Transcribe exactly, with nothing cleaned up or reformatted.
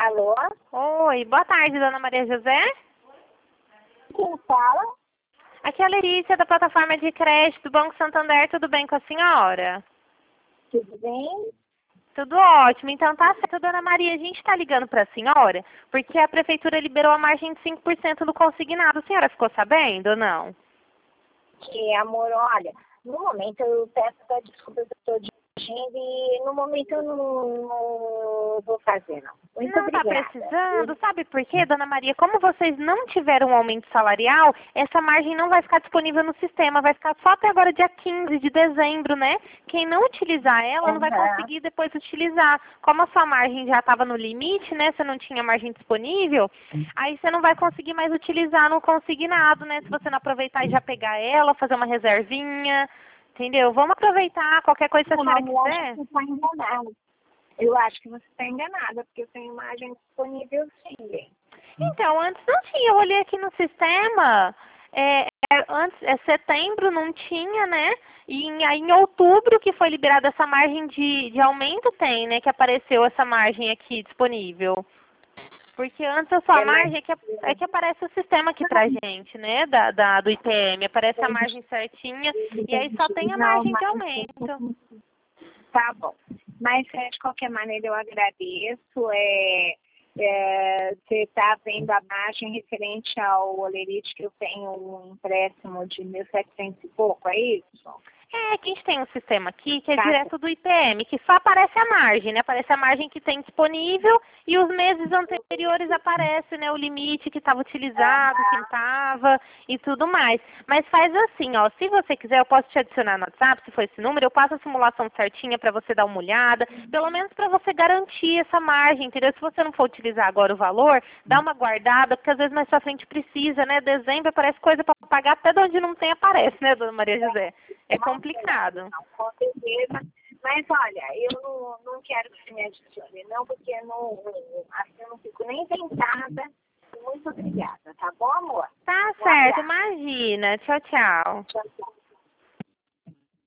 Alô? Oi, boa tarde, dona Maria José. Quem fala? Aqui é a Letícia, da plataforma de crédito do Banco Santander. Tudo bem com a senhora? Tudo bem? Tudo ótimo. Então tá certo, dona Maria. A gente está ligando para a senhora porque a prefeitura liberou a margem de cinco por cento do consignado. A senhora ficou sabendo ou não? Que, amor, olha, no momento eu peço até desculpas, eu estou dirigindo e no momento eu não, não vou fazer, não. Muito Não está obrigada. precisando. Sabe por quê, dona Maria? Como vocês não tiveram um aumento salarial, essa margem não vai ficar disponível no sistema. Vai ficar só até agora, dia quinze de dezembro, né? Quem não utilizar ela não vai Uhum. conseguir depois utilizar. Como a sua margem já estava no limite, né? Você não tinha margem disponível, aí você não vai conseguir mais utilizar no consignado, né? Se você não aproveitar e já pegar ela, fazer uma reservinha, entendeu? Vamos aproveitar. Qualquer coisa, se a Não, senhora mas eu acho quiser. que você está enganada. Eu acho que você está enganada, porque eu tenho imagem disponível sim. Então, antes não tinha, eu olhei aqui no sistema, é, é, antes, é setembro não tinha, né? E em, aí em outubro que foi liberada essa margem de, de aumento tem, né? Que apareceu essa margem aqui disponível. Porque antes a sua É, mas margem é que, é que aparece o sistema aqui pra gente, né? Da, da, do I P M, aparece a margem certinha e aí só tem a não, margem de mas aumento. tá bom. Mas é, de qualquer maneira eu agradeço. É, é, você está vendo a margem referente ao Olerite, que eu tenho um empréstimo de mil e setecentos e pouco, é isso? É, que a gente tem um sistema aqui que é Tá. direto do I P M, que só aparece a margem, né? Aparece a margem que tem disponível e os meses anteriores aparece, né? O limite que estava utilizado, que não estava e tudo mais. Mas faz assim, ó, se você quiser eu posso te adicionar no WhatsApp, se for esse número, eu passo a simulação certinha para você dar uma olhada, pelo menos para você garantir essa margem, entendeu? Se você não for utilizar agora o valor, dá uma guardada, porque às vezes mais pra frente precisa, né? Dezembro aparece coisa para pagar, até de onde não tem aparece, né, dona Maria José? É complicado. Não, com certeza. Mas olha, eu não, não quero que você me adicione, não, porque não, assim, eu não fico nem tentada. Muito obrigada, tá bom, amor? Tá Um certo, abraço. imagina. Tchau, tchau. Tchau.